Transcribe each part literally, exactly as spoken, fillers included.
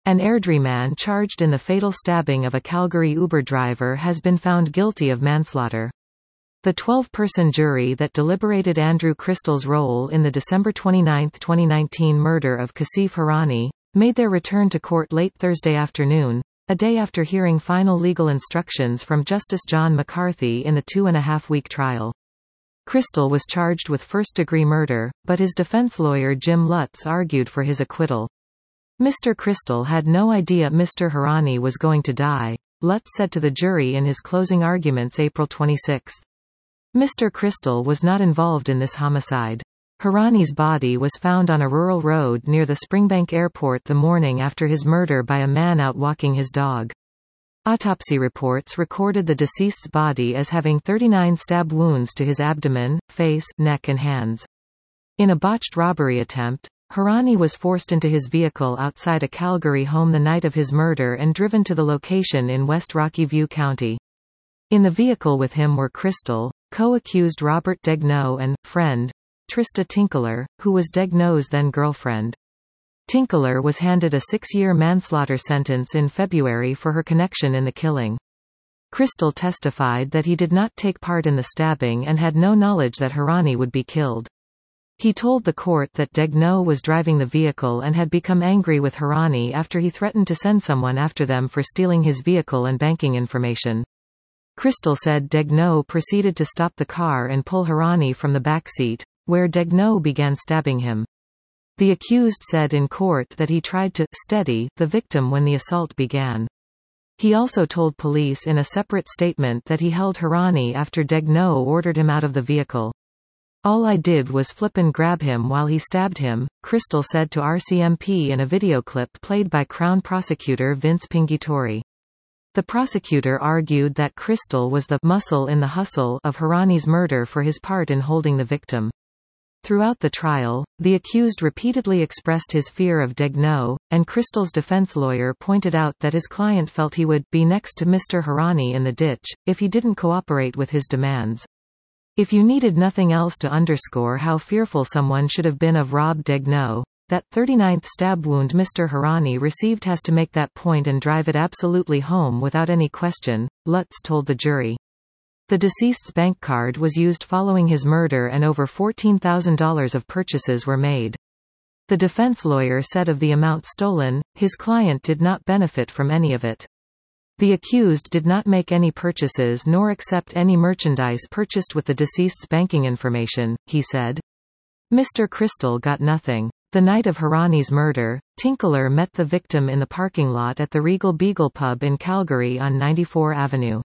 An Airdrie man charged in the fatal stabbing of a Calgary Uber driver has been found guilty of manslaughter. The twelve-person jury that deliberated Andrew Crystal's role in the December twenty-ninth, twenty nineteen murder of Kashif Harani made their return to court late Thursday afternoon, a day after hearing final legal instructions from Justice John McCarthy in the two-and-a-half-week trial. Crystal was charged with first-degree murder, but his defense lawyer Jim Lutz argued for his acquittal. Mister Crystal had no idea Mister Harani was going to die, Lutz said to the jury in his closing arguments April twenty-sixth. Mister Crystal was not involved in this homicide. Harani's body was found on a rural road near the Springbank Airport the morning after his murder by a man out walking his dog. Autopsy reports recorded the deceased's body as having thirty-nine stab wounds to his abdomen, face, neck and hands. In a botched robbery attempt, Harani was forced into his vehicle outside a Calgary home the night of his murder and driven to the location in West Rocky View County. In the vehicle with him were Crystal, co-accused Robert Daigneault and friend Trista Tinkler, who was Daigneault's then-girlfriend. Tinkler was handed a six-year manslaughter sentence in February for her connection in the killing. Crystal testified that he did not take part in the stabbing and had no knowledge that Harani would be killed. He told the court that Daigneault was driving the vehicle and had become angry with Harani after he threatened to send someone after them for stealing his vehicle and banking information. Crystal said Daigneault proceeded to stop the car and pull Harani from the back seat, where Daigneault began stabbing him. The accused said in court that he tried to steady the victim when the assault began. He also told police in a separate statement that he held Harani after Daigneault ordered him out of the vehicle. "All I did was flip and grab him while he stabbed him," Crystal said to R C M P in a video clip played by Crown Prosecutor Vince Pinguitori. The prosecutor argued that Crystal was the muscle in the hustle of Harani's murder for his part in holding the victim. Throughout the trial, the accused repeatedly expressed his fear of Daigneault, and Crystal's defense lawyer pointed out that his client felt he would be next to Mister Harani in the ditch if he didn't cooperate with his demands. "If you needed nothing else to underscore how fearful someone should have been of Rob Daigneault, that thirty-ninth stab wound Mister Harani received has to make that point and drive it absolutely home without any question," Lutz told the jury. The deceased's bank card was used following his murder and over fourteen thousand dollars of purchases were made. The defense lawyer said of the amount stolen, his client did not benefit from any of it. The accused did not make any purchases nor accept any merchandise purchased with the deceased's banking information, he said. Mister Crystal got nothing. The night of Harani's murder, Tinkler met the victim in the parking lot at the Regal Beagle pub in Calgary on ninety-fourth Avenue.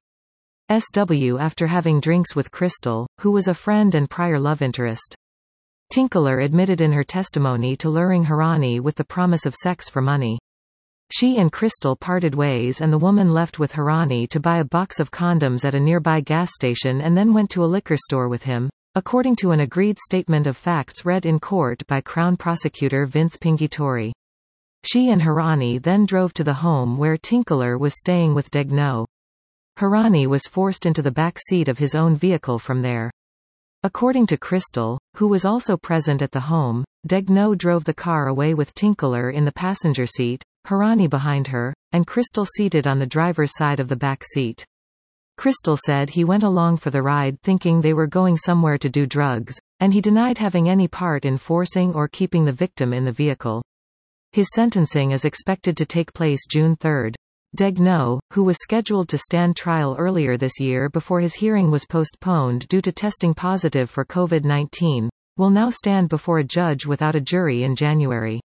S W after having drinks with Crystal, who was a friend and prior love interest. Tinkler admitted in her testimony to luring Harani with the promise of sex for money. She and Crystal parted ways and the woman left with Harani to buy a box of condoms at a nearby gas station and then went to a liquor store with him, according to an agreed statement of facts read in court by Crown Prosecutor Vince Pinguitori. She and Harani then drove to the home where Tinkler was staying with Daigneault. Harani was forced into the back seat of his own vehicle from there. According to Crystal, who was also present at the home, Daigneault drove the car away with Tinkler in the passenger seat, Harani behind her, and Crystal seated on the driver's side of the back seat. Crystal said he went along for the ride thinking they were going somewhere to do drugs, and he denied having any part in forcing or keeping the victim in the vehicle. His sentencing is expected to take place June third. Daigneault, who was scheduled to stand trial earlier this year before his hearing was postponed due to testing positive for COVID nineteen, will now stand before a judge without a jury in January.